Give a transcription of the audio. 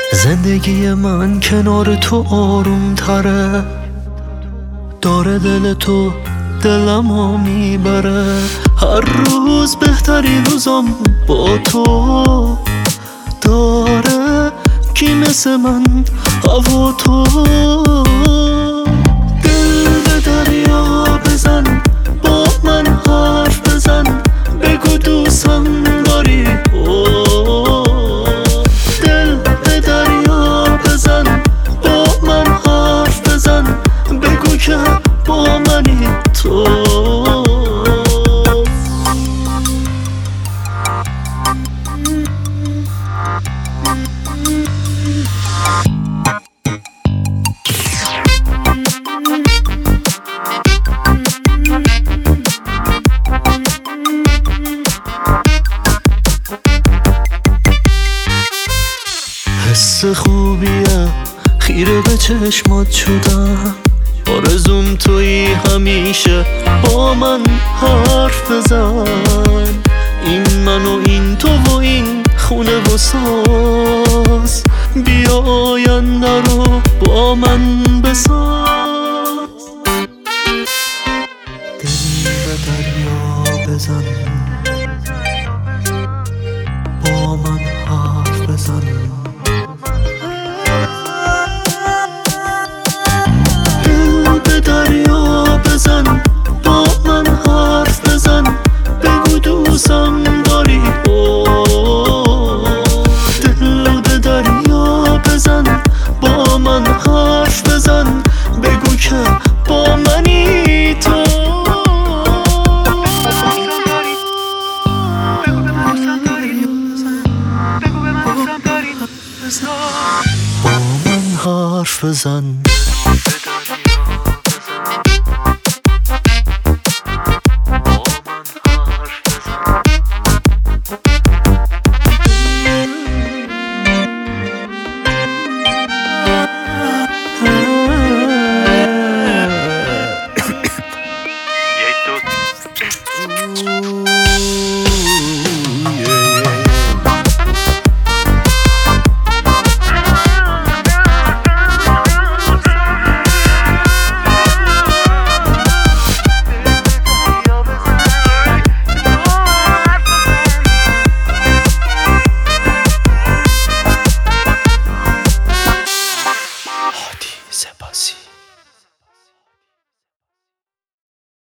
زندگی من کنار تو آروم تره، داره دل تو دلمو میبره. هر روز بهترین روزم با تو داره، کی مثل من هوا تو. دل به دریا بزن، با من حرف بزن، بگو دوستم داری. دل به دریا بزن، با من حرف بزن، بگو که با منی تو. حس خوبیه، خیره به چشمات شدم، آرزوم تویی همیشه، با من حرف بزن. این من و این تو و این خونه و ساز، بیا آینده رو با من بساز. دل به دریا بزن، با من حرف بزن، دریا بزن، با من حرف بزن، بگو دوستم داری. دل به دریا بزن، با من حرف بزن، بگو که با منی تو. با من حرف بزن. یک دو